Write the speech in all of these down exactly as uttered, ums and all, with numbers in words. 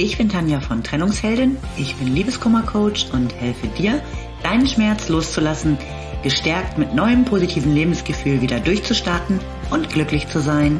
Ich bin Tanja von Trennungsheldin, ich bin Liebeskummer-Coach und helfe dir, deinen Schmerz loszulassen, gestärkt mit neuem positiven Lebensgefühl wieder durchzustarten und glücklich zu sein.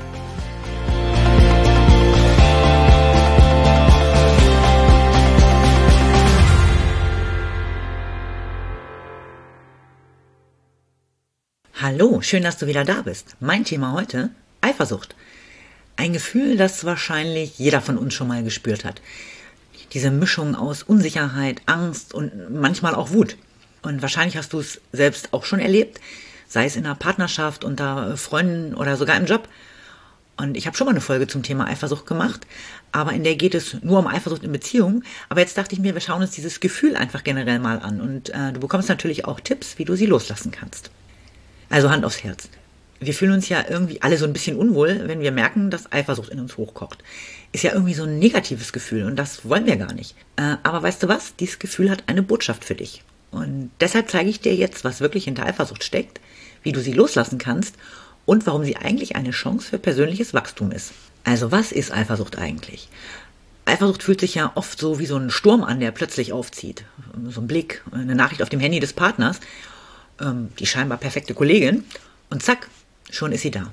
Hallo, schön, dass du wieder da bist. Mein Thema heute: Eifersucht. Ein Gefühl, das wahrscheinlich jeder von uns schon mal gespürt hat. Diese Mischung aus Unsicherheit, Angst und manchmal auch Wut. Und wahrscheinlich hast du es selbst auch schon erlebt, sei es in einer Partnerschaft, unter Freunden oder sogar im Job. Und ich habe schon mal eine Folge zum Thema Eifersucht gemacht, aber in der geht es nur um Eifersucht in Beziehungen. Aber jetzt dachte ich mir, wir schauen uns dieses Gefühl einfach generell mal an. Und äh, du bekommst natürlich auch Tipps, wie du sie loslassen kannst. Also Hand aufs Herz. Wir fühlen uns ja irgendwie alle so ein bisschen unwohl, wenn wir merken, dass Eifersucht in uns hochkocht. Ist ja irgendwie so ein negatives Gefühl und das wollen wir gar nicht. Äh, aber weißt du was? Dieses Gefühl hat eine Botschaft für dich. Und deshalb zeige ich dir jetzt, was wirklich hinter Eifersucht steckt, wie du sie loslassen kannst und warum sie eigentlich eine Chance für persönliches Wachstum ist. Also was ist Eifersucht eigentlich? Eifersucht fühlt sich ja oft so wie so ein Sturm an, der plötzlich aufzieht. So ein Blick, eine Nachricht auf dem Handy des Partners, ähm, die scheinbar perfekte Kollegin und zack, schon ist sie da.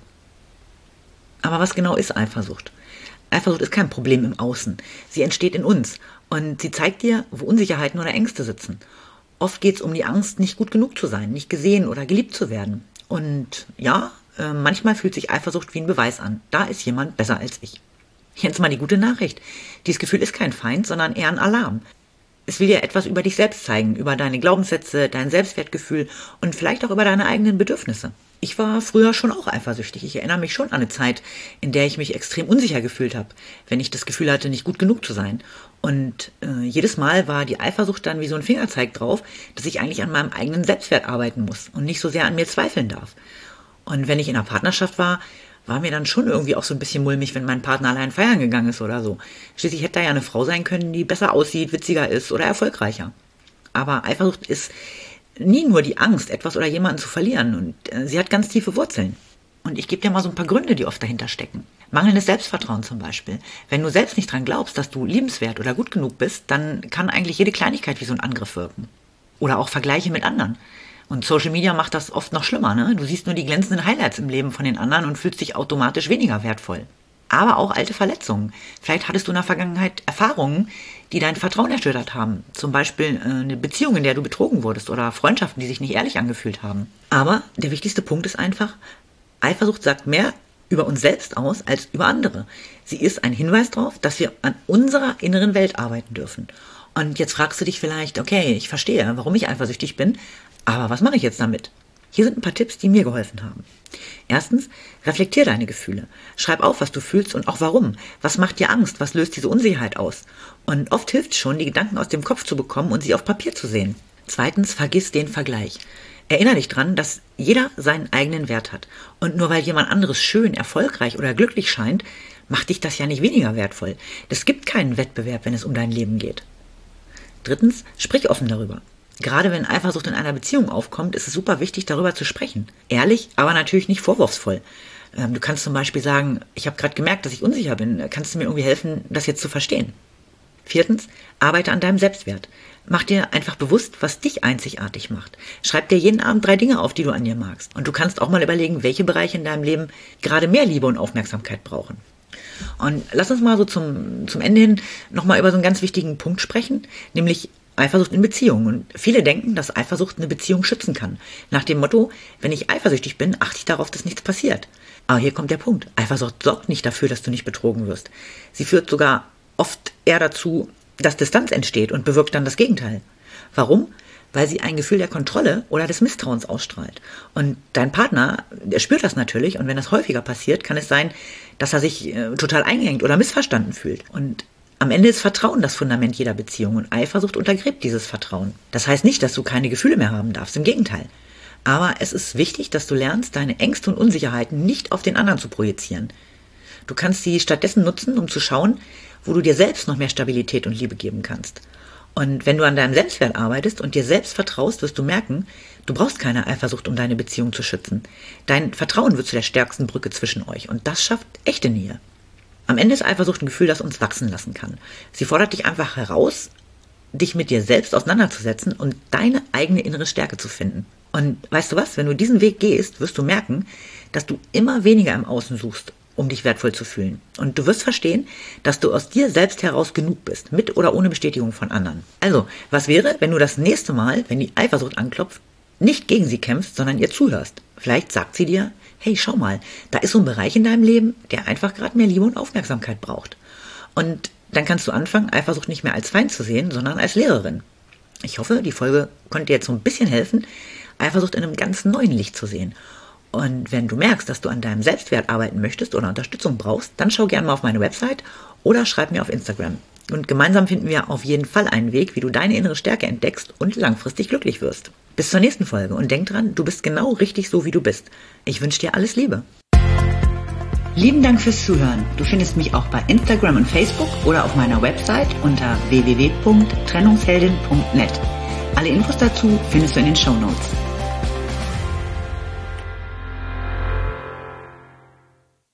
Aber was genau ist Eifersucht? Eifersucht ist kein Problem im Außen. Sie entsteht in uns und sie zeigt dir, wo Unsicherheiten oder Ängste sitzen. Oft geht es um die Angst, nicht gut genug zu sein, nicht gesehen oder geliebt zu werden. Und ja, äh, manchmal fühlt sich Eifersucht wie ein Beweis an. Da ist jemand besser als ich. Jetzt mal die gute Nachricht. Dieses Gefühl ist kein Feind, sondern eher ein Alarm. Es will dir etwas über dich selbst zeigen, über deine Glaubenssätze, dein Selbstwertgefühl und vielleicht auch über deine eigenen Bedürfnisse. Ich war früher schon auch eifersüchtig. Ich erinnere mich schon an eine Zeit, in der ich mich extrem unsicher gefühlt habe, wenn ich das Gefühl hatte, nicht gut genug zu sein. Und äh, jedes Mal war die Eifersucht dann wie so ein Fingerzeig drauf, dass ich eigentlich an meinem eigenen Selbstwert arbeiten muss und nicht so sehr an mir zweifeln darf. Und wenn ich in einer Partnerschaft war, war mir dann schon irgendwie auch so ein bisschen mulmig, wenn mein Partner allein feiern gegangen ist oder so. Schließlich hätte da ja eine Frau sein können, die besser aussieht, witziger ist oder erfolgreicher. Aber Eifersucht ist nie nur die Angst, etwas oder jemanden zu verlieren. Und äh, sie hat ganz tiefe Wurzeln. Und ich gebe dir mal so ein paar Gründe, die oft dahinter stecken. Mangelndes Selbstvertrauen zum Beispiel. Wenn du selbst nicht dran glaubst, dass du liebenswert oder gut genug bist, dann kann eigentlich jede Kleinigkeit wie so ein Angriff wirken. Oder auch Vergleiche mit anderen. Und Social Media macht das oft noch schlimmer, ne? Du siehst nur die glänzenden Highlights im Leben von den anderen und fühlst dich automatisch weniger wertvoll. Aber auch alte Verletzungen. Vielleicht hattest du in der Vergangenheit Erfahrungen, die dein Vertrauen erschüttert haben. Zum Beispiel äh, eine Beziehung, in der du betrogen wurdest oder Freundschaften, die sich nicht ehrlich angefühlt haben. Aber der wichtigste Punkt ist einfach, Eifersucht sagt mehr über uns selbst aus als über andere. Sie ist ein Hinweis darauf, dass wir an unserer inneren Welt arbeiten dürfen. Und jetzt fragst du dich vielleicht, okay, ich verstehe, warum ich eifersüchtig bin, aber was mache ich jetzt damit? Hier sind ein paar Tipps, die mir geholfen haben. Erstens, reflektier deine Gefühle. Schreib auf, was du fühlst und auch warum. Was macht dir Angst? Was löst diese Unsicherheit aus? Und oft hilft es schon, die Gedanken aus dem Kopf zu bekommen und sie auf Papier zu sehen. Zweitens, vergiss den Vergleich. Erinnere dich dran, dass jeder seinen eigenen Wert hat. Und nur weil jemand anderes schön, erfolgreich oder glücklich scheint, macht dich das ja nicht weniger wertvoll. Es gibt keinen Wettbewerb, wenn es um dein Leben geht. Drittens, sprich offen darüber. Gerade wenn Eifersucht in einer Beziehung aufkommt, ist es super wichtig, darüber zu sprechen. Ehrlich, aber natürlich nicht vorwurfsvoll. Ähm, du kannst zum Beispiel sagen, ich habe gerade gemerkt, dass ich unsicher bin. Kannst du mir irgendwie helfen, das jetzt zu verstehen? Viertens, arbeite an deinem Selbstwert. Mach dir einfach bewusst, was dich einzigartig macht. Schreib dir jeden Abend drei Dinge auf, die du an dir magst. Und du kannst auch mal überlegen, welche Bereiche in deinem Leben gerade mehr Liebe und Aufmerksamkeit brauchen. Und lass uns mal so zum, zum Ende hin nochmal über so einen ganz wichtigen Punkt sprechen, nämlich Eifersucht in Beziehungen. Und viele denken, dass Eifersucht eine Beziehung schützen kann. Nach dem Motto, wenn ich eifersüchtig bin, achte ich darauf, dass nichts passiert. Aber hier kommt der Punkt. Eifersucht sorgt nicht dafür, dass du nicht betrogen wirst. Sie führt sogar oft eher dazu, dass Distanz entsteht und bewirkt dann das Gegenteil. Warum? Weil sie ein Gefühl der Kontrolle oder des Misstrauens ausstrahlt. Und dein Partner, der spürt das natürlich. Und wenn das häufiger passiert, kann es sein, dass er sich äh, total eingeengt oder missverstanden fühlt. Und am Ende ist Vertrauen das Fundament jeder Beziehung und Eifersucht untergräbt dieses Vertrauen. Das heißt nicht, dass du keine Gefühle mehr haben darfst, im Gegenteil. Aber es ist wichtig, dass du lernst, deine Ängste und Unsicherheiten nicht auf den anderen zu projizieren. Du kannst sie stattdessen nutzen, um zu schauen, wo du dir selbst noch mehr Stabilität und Liebe geben kannst. Und wenn du an deinem Selbstwert arbeitest und dir selbst vertraust, wirst du merken, du brauchst keine Eifersucht, um deine Beziehung zu schützen. Dein Vertrauen wird zu der stärksten Brücke zwischen euch und das schafft echte Nähe. Am Ende ist Eifersucht ein Gefühl, das uns wachsen lassen kann. Sie fordert dich einfach heraus, dich mit dir selbst auseinanderzusetzen und deine eigene innere Stärke zu finden. Und weißt du was, wenn du diesen Weg gehst, wirst du merken, dass du immer weniger im Außen suchst, um dich wertvoll zu fühlen. Und du wirst verstehen, dass du aus dir selbst heraus genug bist, mit oder ohne Bestätigung von anderen. Also, was wäre, wenn du das nächste Mal, wenn die Eifersucht anklopft, nicht gegen sie kämpfst, sondern ihr zuhörst? Vielleicht sagt sie dir, hey, schau mal, da ist so ein Bereich in deinem Leben, der einfach gerade mehr Liebe und Aufmerksamkeit braucht. Und dann kannst du anfangen, Eifersucht nicht mehr als Feind zu sehen, sondern als Lehrerin. Ich hoffe, die Folge konnte dir jetzt so ein bisschen helfen, Eifersucht in einem ganz neuen Licht zu sehen. Und wenn du merkst, dass du an deinem Selbstwert arbeiten möchtest oder Unterstützung brauchst, dann schau gerne mal auf meine Website oder schreib mir auf Instagram. Und gemeinsam finden wir auf jeden Fall einen Weg, wie du deine innere Stärke entdeckst und langfristig glücklich wirst. Bis zur nächsten Folge und denk dran, du bist genau richtig so, wie du bist. Ich wünsche dir alles Liebe. Lieben Dank fürs Zuhören. Du findest mich auch bei Instagram und Facebook oder auf meiner Website unter w w w punkt trennungsheldin punkt net. Alle Infos dazu findest du in den Shownotes.